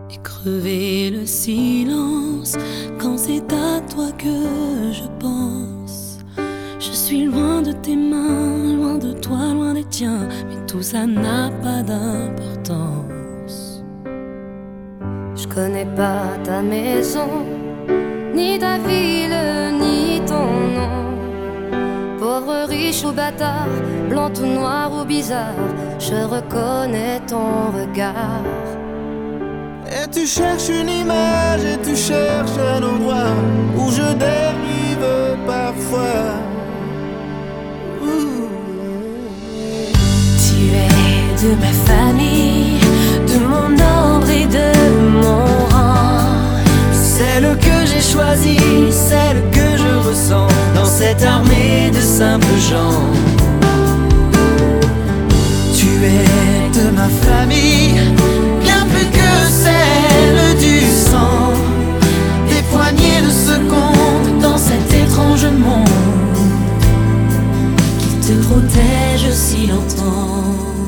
et crever le silence quand c'est à toi que je pense. Je suis loin de tes mains, loin de toi, loin des tiens, mais tout ça n'a pas d'importance. Je connais pas ta maison, ni ta ville, ni ton nom. Pauvre, riche ou bâtard, blanc ou noir ou bizarre, je reconnais ton regard. Et tu cherches une image et tu cherches un endroit où je dérive parfois. Tu es de ma famille, de mon ordre et de mon rang. Celle que j'ai choisie, celle que je ressens dans cette armée de simples gens. Tu es de ma famille, bien plus que celle du sang. Des poignées de secondes dans cet étrange monde qui te protège si longtemps.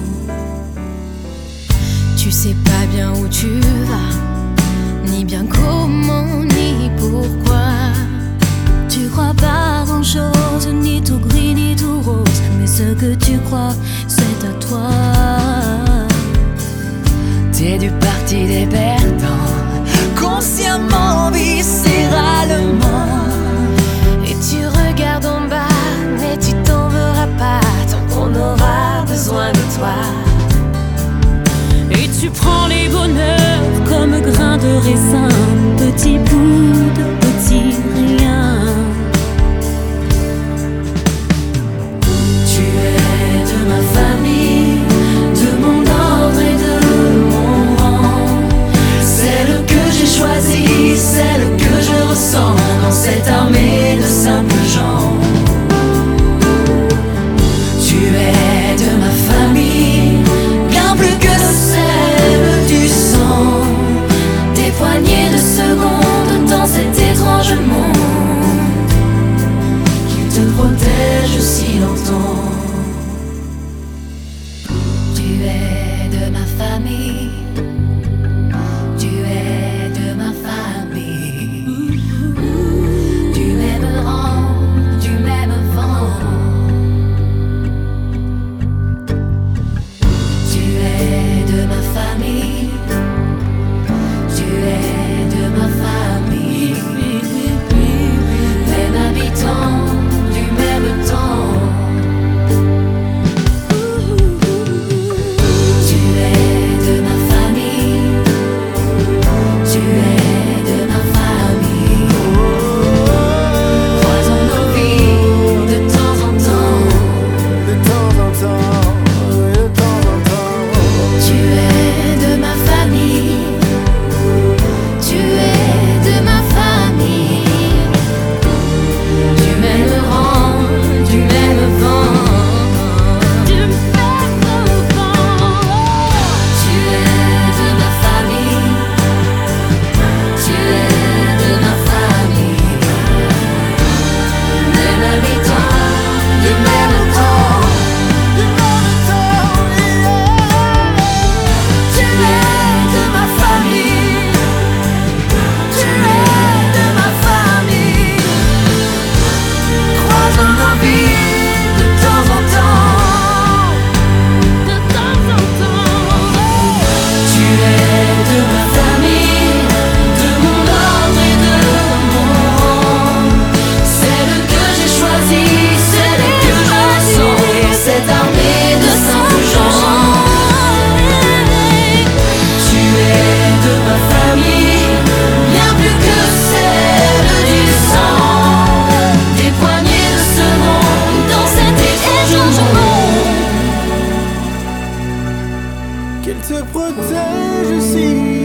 Tu sais pas bien où tu vas, ni bien comment, ni pourquoi. Tu crois pas grand chose, ni tout gris, ni tout rose, mais ce que tu crois, c'est à toi. T'es du parti des perdants, consciemment, viscéralement. Et tu regardes en bas, mais tu t'en verras pas tant qu'on aura besoin de toi. Et tu prends les bonheurs comme grains de raisin, petit bout de petit rien. Tu es de ma famille, de mon ordre et de mon rang. Celle que j'ai choisie, celle que je ressens dans cette armée de simples gens. Tu es de ma famille, bien plus que celle du sang. Des poignées de secondes dans cet étrange monde qui te protège si longtemps. Tu es de ma famille, tu es de ma famille, du même rang, du même vent. Tu es de ma famille, tu es de ma famille, même habitant du même temps. Tu es de ma famille, tu es de ma famille. Croisons nos vies de temps en temps. De temps en temps, de temps en temps. Tu es de ma famille, tu es de ma famille, du même rang, du même vent. Du même vent. Tu es de ma famille, tu es de ma famille, même habitant du même temps, du même temps. Tu es de ma famille, tu es de ma famille. Croisons nos vies de temps en temps. De temps en temps. Tu es de ma famille, de mon ordre et de mon rang. Celle que j'ai choisie, celle que je ressens, cette armée de simples gens. Tu es de ma famille, bien plus que celle du sang. Des poignées de secondes dans cet étrange monde. Qu'elle te protège si